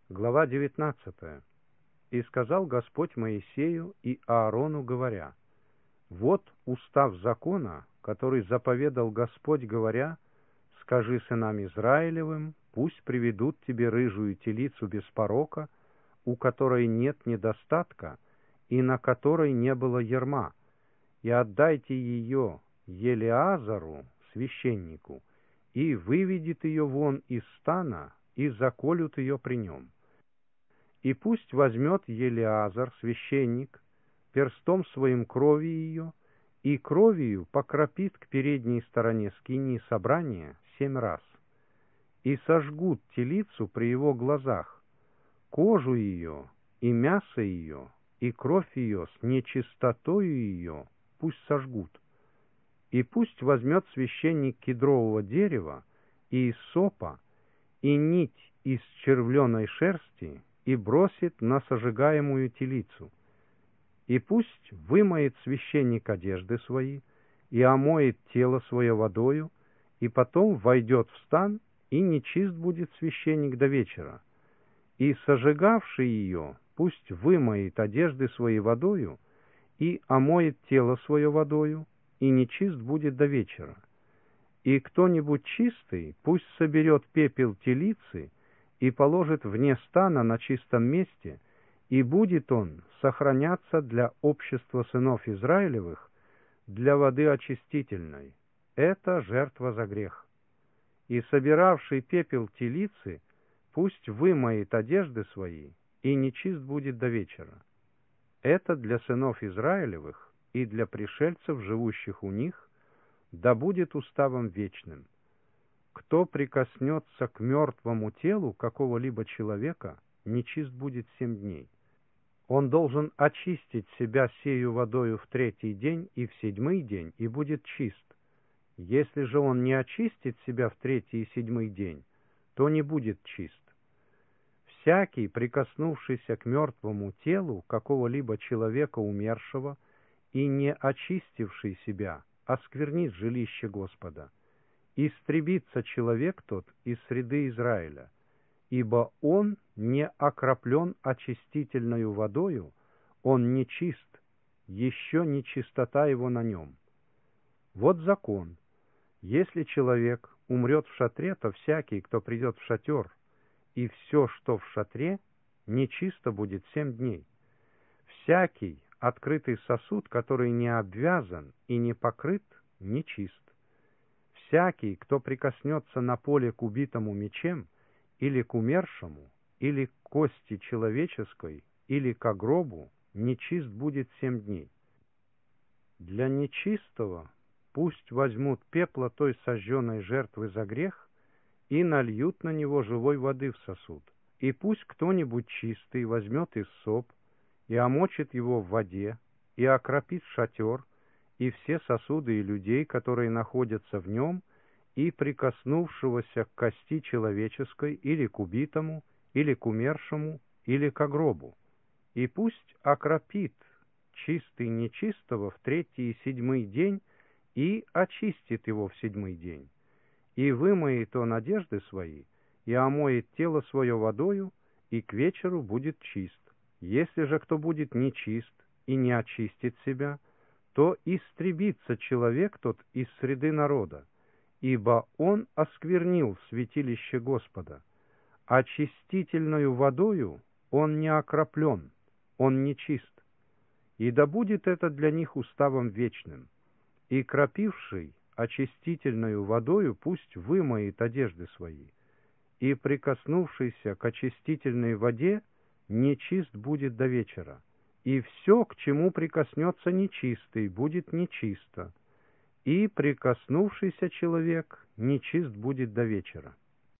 Глава 19. «И сказал Господь Моисею и Аарону, говоря: вот устав закона, который заповедал Господь, говоря: скажи сынам Израилевым, пусть приведут тебе рыжую телицу без порока, у которой нет недостатка и на которой не было ярма, и отдайте ее Елеазару, священнику, и выведет ее вон из стана, и заколют ее при нем. И пусть возьмет Елеазар, священник, перстом своим крови ее, и кровью покропит к передней стороне скинии собрания 7 раз. И сожгут телицу при его глазах, кожу ее, и мясо ее, и кровь ее с нечистотою ее пусть сожгут. И пусть возьмет священник кедрового дерева и иссопа, и нить из червленой шерсти, и бросит на сожигаемую телицу. И пусть вымоет священник одежды свои, и омоет тело свое водою, и потом войдет в стан, и нечист будет священник до вечера. И сожигавший ее пусть вымоет одежды свои водою, и омоет тело свое водою, и нечист будет до вечера. И кто-нибудь чистый пусть соберет пепел телицы и положит вне стана на чистом месте, и будет он сохраняться для общества сынов Израилевых, для воды очистительной. Это жертва за грех. И собиравший пепел телицы пусть вымоет одежды свои, и нечист будет до вечера. Это для сынов Израилевых и для пришельцев, живущих у них, да будет уставом вечным. Кто прикоснется к мертвому телу какого-либо человека, нечист будет 7 дней. Он должен очистить себя сею водою в 3-й день и в 7-й день, и будет чист. Если же он не очистит себя в 3-й и 7-й день, то не будет чист. Всякий, прикоснувшийся к мертвому телу какого-либо человека умершего и не очистивший себя, осквернит жилище Господа. Истребится человек тот из среды Израиля, ибо он не окроплен очистительною водою, он нечист, еще нечистота его на нем. Вот закон. Если человек умрет в шатре, то всякий, кто придет в шатер, и все, что в шатре, нечисто будет 7 дней. Всякий открытый сосуд, который не обвязан и не покрыт, нечист. Всякий, кто прикоснется на поле к убитому мечем, или к умершему, или к кости человеческой, или к гробу, нечист будет 7 дней. Для нечистого пусть возьмут пепла той сожженной жертвы за грех и нальют на него живой воды в сосуд. И пусть кто-нибудь чистый возьмет иссоп и омочит его в воде, и окропит шатер, и все сосуды и людей, которые находятся в нем, и прикоснувшегося к кости человеческой, или к убитому, или к умершему, или к гробу. И пусть окропит чистый нечистого в 3-й и 7-й день, и очистит его в 7-й день. И вымоет он одежды свои, и омоет тело свое водою, и к вечеру будет чист. Если же кто будет нечист и не очистит себя, то истребится человек тот из среды народа, ибо он осквернил святилище Господа. Очистительною водою он не окроплен, он нечист. И да будет это для них уставом вечным. И кропивший очистительною водою пусть вымоет одежды свои, и прикоснувшийся к очистительной воде нечист будет до вечера. И все, к чему прикоснется нечистый, будет нечисто, и прикоснувшийся человек нечист будет до вечера.